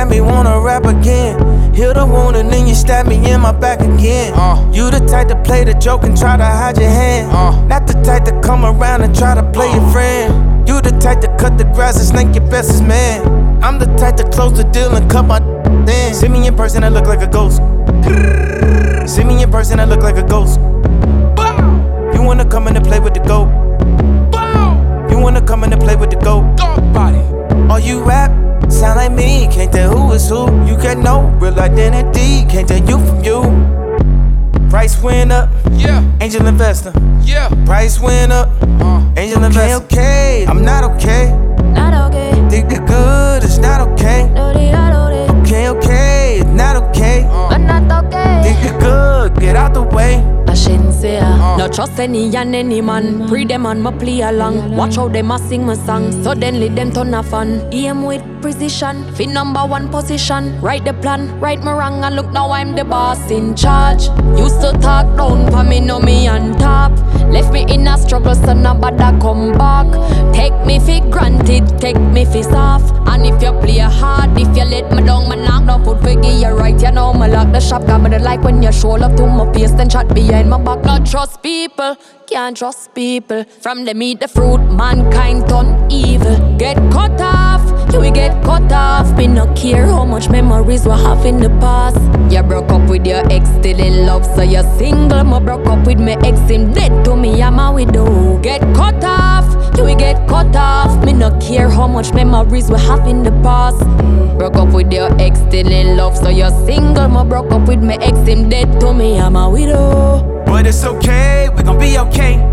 me wanna rap again. Heal the wound and then you stab me in my back again. You the type to play the joke and try to hide your hand. Not the type to come around and try to play your friend. You the type to cut the grass and snake your bestest man. I'm the type to close the deal and cut my in. See me in person, I look like a ghost. See me in person, I look like a ghost. You wanna come in and play with the goat? You wanna come in and play with the goat? All you rap sound like me, can't tell who is who. You get no real identity, can't tell you from you. Price went up, yeah. Angel investor, yeah. Price went up, angel investor. Okay, I'm not okay. Not okay. Think you're good, it's not okay. Okay, it's not okay. I'm not okay. Think you're good, get out the way. I shouldn't say no trust any and any man. Pre them and my play along. Watch how them a sing my song. Suddenly them turn a fan. Aim with precision. Fit #1 position. Write the plan, right me wrong, and look now I'm the boss in charge. Used to talk down for me, know me on top. Left me in a struggle, so nobody come back. Take me for granted, take me for soft. And if you play hard, if you let me down, man knock down foot for give you right. You know me lock the shop, cause me don't like when you show love to my face, then chat behind my back. Not trust people, can't trust people. From them eat the fruit, mankind turn evil. Get cut off, you will get cut off. Me no care how much memories we have in the past. You broke up with your ex, still in love, so you're single. Me broke up with my ex, him dead to me, I'm a widow. Get cut off, you will get cut off. Me no care how much memories we have in the past. Broke up with your ex, still in love, so you're single. Me broke up with my ex, him dead to me, I'm a widow. But it's okay, we gon' be okay.